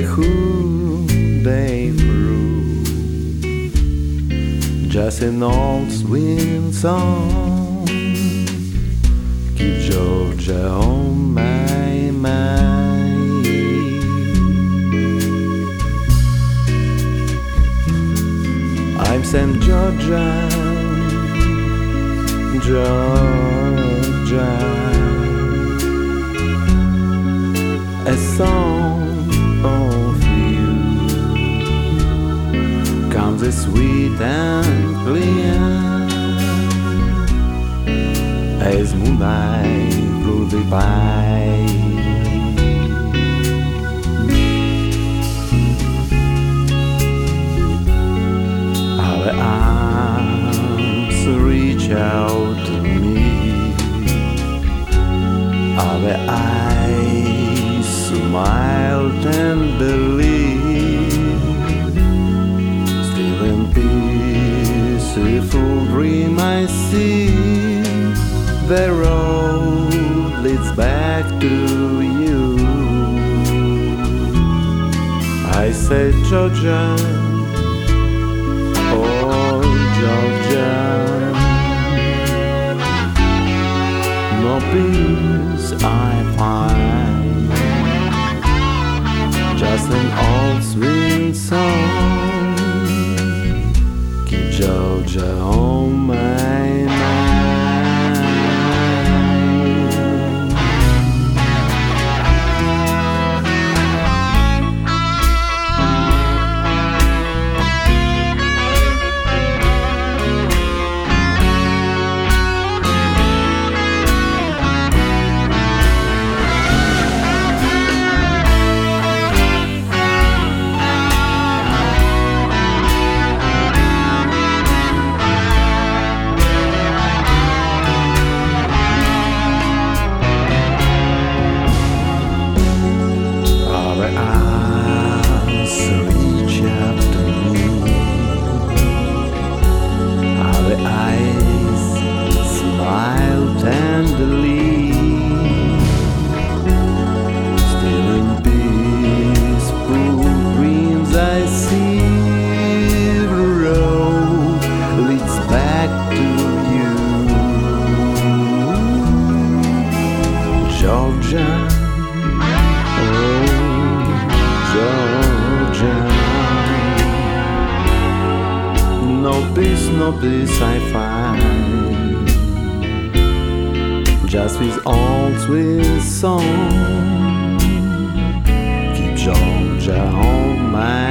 a whole day through, just an old swing song. Keep Georgia on my mind. I'm Sam Georgia, Georgia. A song of you comes as sweet and clear as moonlight through the pine. Our arms reach out to me, our eyes smile tenderly, still in peaceful dream I see the road leads back to you. I say Georgia, oh Georgia, no peace I find, just an old sweet song. Keep Georgia on my mind. Georgia, oh Georgia, no peace I find, just with old sweet song. Keep Georgia on my